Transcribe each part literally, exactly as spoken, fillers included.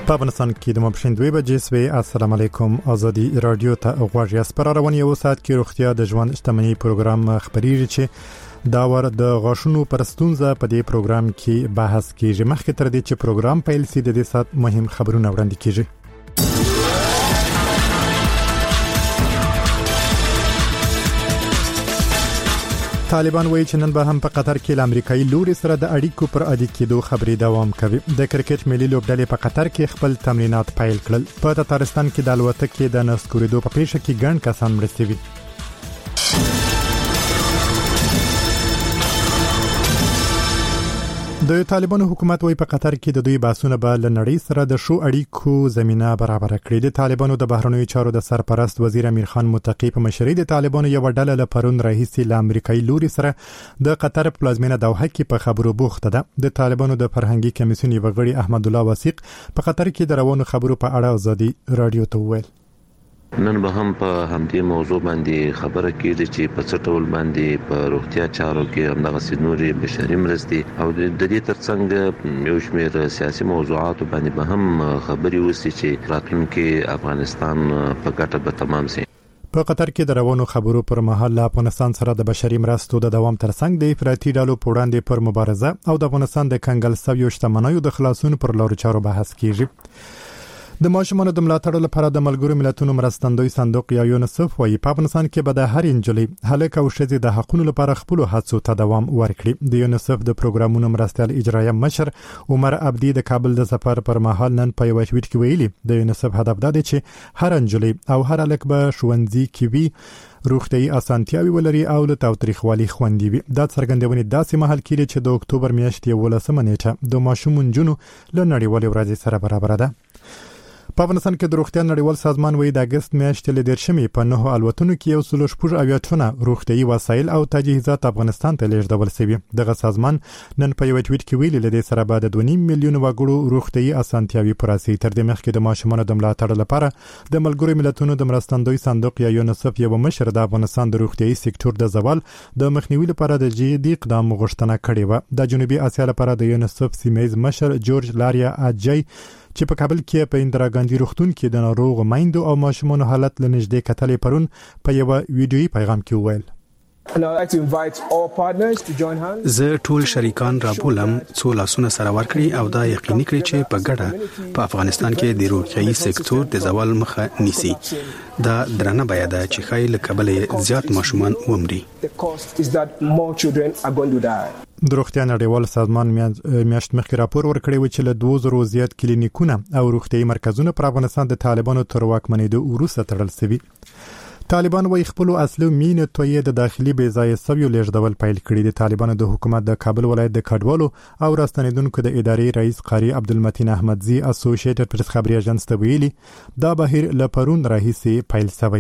په افغانستان کې د ماپښین دوه بجې سوي. السلام علیکم. ازادي رادیو ته غواړی اسپر روان یو ساعت کې روغتیا د ژوند شتمنۍ پروګرام خبريږي چې دا ور د غاښونو پرستونزه په دې پروګرام کې بحث کیږي. مخکې تر دې چې پروګرام پیل شي د دې سات مهم خبرونه وړاندې کیږي. طالبان وایي چې نن به هم په قطر کې له امریکایي لوري سره د اړیکو پر عادي کېدو خبرې دوام کوي. د کرکټ ملي لوبډلې په قطر کې خپل تمرینات پیل کړل. په تتارستان کې د الوتکې د نسکورېدو په پیښه کې ګڼ کسان مړه شوي. د طالبانو حکومت وایي په قطر کې د دوی بحثونه به له نړۍ سره د شو اړیکو زمينه برابر کړي. د طالبانو د بهرنیو چارو د سرپرست وزیر امیر خان متقی په مشرۍ د طالبانو یو ډله له پرون راهیسې له امریکایي لوري سره د قطر پلازمینه دوحه کې په خبرو بوخته ده. د طالبانو د فرهنګي کمیسیون یو غړي احمد الله وثیق په قطر کې د روانو خبرو په اړه ازادي رادیو ته وویل. نن به هم په همدې موضوع باندې خبره کیږي چې په څه ډول باندې په روغتیا چارو کې همدغه سينوري بشري مرستې او د دې ترڅنګ یو شمېر سیاسي موضوعات باندې به هم خبري وسی چې راتلونکي افغانستان په ګټه به تمام شي. په قطر کې د روانو خبرو پر مهال له افغانستان سره د بشري مرستو د دوام ترڅنګ د افراطي ډلو په وړاندې پر مبارزه او د افغانستان د کنګل سویو شتمنیو د خلاصون پر لارو چارو بحث کیږي. د ماشومانو د ملاتړ لپاره د ملګرو ملتونو مرستندوی صندوق یا یونیسف وايي په افغانستان کې به د هر انجلۍ هلک او ښځې د حقوقو لپاره خپل هڅو ته دوام ورکړي. د یونیسف د پروګرامونو مرستيال اجرایه مشر عمر عبدي د کابل د سفر پر مهال نن په یو ټویټ کې ویلي د یونیسف هدف دا دی چې هر انجلۍ او هر هلک به ښوونځي کې وي، روغتيایي اسانتیاوي ولري او له تاوتریخوالي خوندي وي. دا څرګندونه داسې مهال کې چې د اکتوبر میاشتې ولسمه نیټه د ماشومون جنو له نړیوال ورځ سره برابر ده. په افغانستان کې د روغتیا نړیوال سازمان وایي د اگست میاشتې له دیرشمې په نهو الوتنو کې یو سل شپږ اویا ټنه روغتيایي وسایل او تجهیزات افغانستان ته لیږدول شوي. دغه سازمان نن په یو ټویټ کې ویلي لدې سره به د دوه نیم میلیون وګړو روغتيایي اسانتیاوي پراسي. تر دې مخکې د ماشومانو د ملاتړ لپاره د ملګرو ملتونو د مرستندوی صندوق یا یونیسف یو مشر د افغانستان د روغتيایي سکتور د زوال د مخنیوي لپاره د جدي اقدام غوښتنه کړې و. د جنوبي اسیا لپاره د یونیسف سیمایز مشر جورج لاریا اجای چې په کابل کې په اندرا ګاندی روغتون کې د ناروغ میندو او ماشومانو حالت لنږدې کتلې پرون په یو ویډیويي پیغام کې وویل. زه ټول شریکان رابولم څو لاسونه سره ورکړي او دا یقیني کړي چې په ګډه په افغانستان کې د روغتيایي سکتور د زوال مخه نیسي. دا درنه بیا ده چې خای له کبلې زیات ماشومان ومري. د روغتیا نړیوال سازمان میاشت مخکې راپور ورکړی و چې له دوه زره زیات کلینیکونه او روغتيایي مرکزونه پر افغانستان د طالبانو تر واکمنېدو وروسته تړل شوي. طالبان وایي خپل اصلي مینه توې د داخلي بې ځای سویو لیږدول پیل کړي. د طالبانو د حکومت د کابل ولایت د کډوالو او راستنیدونکو د ادارې رئیس قاری عبدالمتین احمدزي اسوسییټډ پریس خبري اژانس ته ویلي دا بهیر له پرون راهیسې پیل شوی.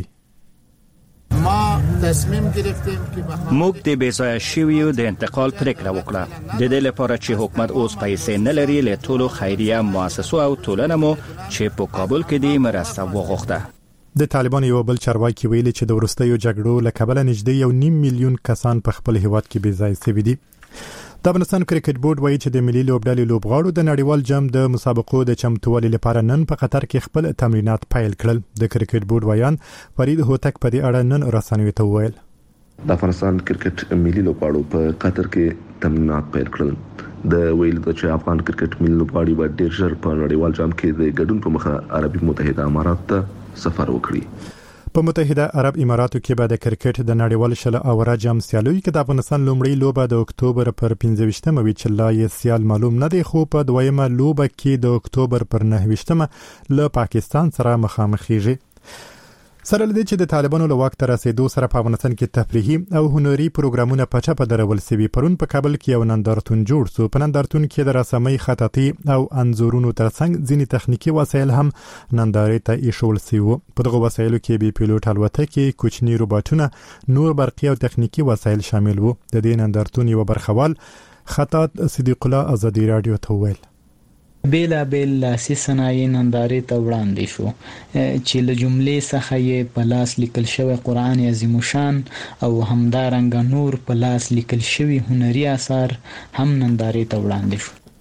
ما تصمیم گرفتیم که موږ د بېځایه شویو د انتقال پریکړه وکړه. د دې لپاره چې حکومت اوس پیسې نه لري له ټولو خیریه مؤسسو او ټولنو مو چې په کابل کې دي مرسته وغوښته. د طالبانو یو بل چارواکي ویلي چې د ورستیو جګړو له کبله نږدې یو نیم میلیون کسان په خپل هیواد کې بې ځای شوي دي. د افغانستان کرکټ بورډ وایي چې د ملي لوبډلې لوبغاړو د نړیوال جام د مسابقو د چمتووالي لپاره نن په قطر کې خپل تمرینات پیل کړل. د کرکټ بورډ وایان فرید هوتک په دې اړه نن رسنیو ته وویل. د افغانستان کرکټ ملي لوبغاړو په قطر کې تمرینات پیل کړل. د ویل چې افغان کرکټ ملي لوبغاړي به ډیر ژر په نړیوال جام کې د ګډون په مخه عربي متحده امارات ته سفر وکړي. په متحده عرب اماراتو کې به د کرکټ د نړیوال شل اوره جام سیالیو کې د افغانستان لومړی لوبه د اکتوبر پر پنځه ویشتمه وی چې لا یې سیال معلوم نه دی، خو په دویمه لوبه کې د اکتوبر پر نهه ویشتمه له پاکستان سره مخامخېږي. سره لدې چې د طالبانو له واک ته رسیدو سره په افغانستان کې تفریحي او هنري پروګرامونه په چپه درول شوي. پرون په کابل کې یو نندارتون جوړ شو. په نندارتون کې د رسامۍ خطاطي او انځورونو ترڅنګ ځینې تخنیکی وسایل هم نندارې ته ایښول شوي. په دغه وسایلو کې بي پیلوټ الوتکې، کوچني روباټونه، نور برقي او تخنیکی وسایل شامل وو. د دې نندارتون یو برخوال خطاط صدیق الله ازادي رادیو ته ویل. بیلا بیل لاسي صنایع نندارې ته وړاندې شو چې له جملې څخه یې په لاس لیکل شوی قرآن عظیم شان او همدارنګه نور په لاس لیکل شوی هنري آثار هم نندارې ته وړاندې شو.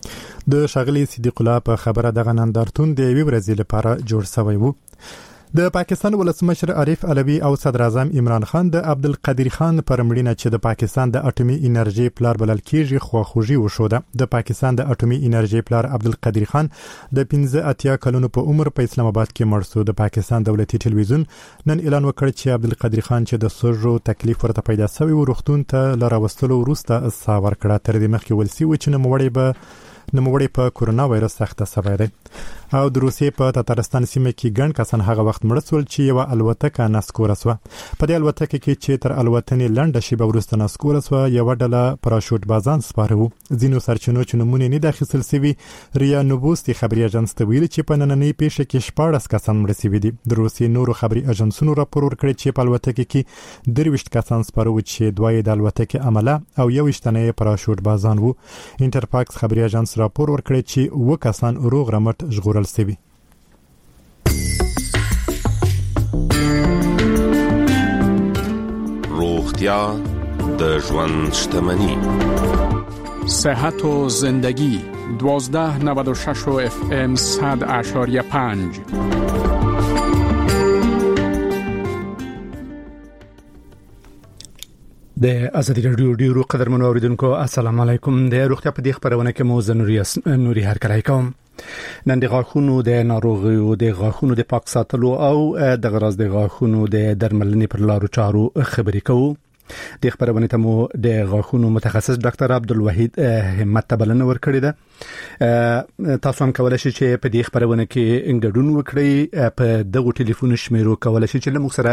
د شغلي صدیق الله په خبره دغه نندارتون د یوې ورځې لپاره جوړ شوی وو. د پاکستان ولسمشر عارف علوي او صدر اعظم عمران خان د عبدالقادر خان پر مړینه چې د پاکستان د اټومي انرژي پلار بلل کیږي خواخوږي وشوده. د پاکستان د اټومي انرژي پلار عبدالقادر خان د پنځه اتیا کلونو په عمر په اسلام آباد کې مړ شو. د پاکستان دولتي ټلویزیون نن اعلان وکړ چې عبدالقادر خان چې د سوژو تکلیف ورته پیدا شوی و روغتون ته لراوستلو وروسته ساور کړه. تر دې مخکې ولسی و چې نوموړی به نوموړی په کورونا وایرس سخته شوی دی. او د روسیې په تاتارستان سیمه کې ګڼ کسان هغه وخت مړ شول چې یو الوتکه نسکوره شوه. په دې الوتکه کې چې تر الوتنې لنډه شیبه وروسته نسکوره شوه یو ډله پراشوټ بازان سپاره وو. ځینو سرچینو چې نومونه نه داخل شوي ریا نوبوس د خبري اژانس ته ویل چې په نننۍ پیښه کې شپاړس کسان مړ شوي دي. د روسیې نورو خبري اژانسونو راپور ورکړی چې په الوتکه کې درویشت کسان سپاره وو چې دوه یې د الوتکې عمله او یو شتنه پراشوټ بازان وو. انټرفاکس خبري اژانس راپور ورکړی چې و کسان روغ رمټ ژغورل شوي. روغتیا د ژوند شتمنی. صحت و زندگی دوازده نود و شش و اف ام صد اشاریه پنج. د ازادي رادیو ډیرو قدرمنو اوریدونکو السلام علیکم. د روغتیا په دې خبرونه کې مو زنوري نوري هر کله کوم. نن د غاښونو د ناروغیو د غاښونو د پاک ساتلو او د غراز د غاښونو د درملنې پر لارو چارو خبرې کوو. د خبرونه ته مو د غاښونو متخصص ډاکټر عبدالوحید همت تبلنه ورکړی ده. تاسو هم کولای شئ چې په دې خبرونه کې انګډون وکړئ. په دغه ټلیفون شمیرو کولای شئ چې موږ سره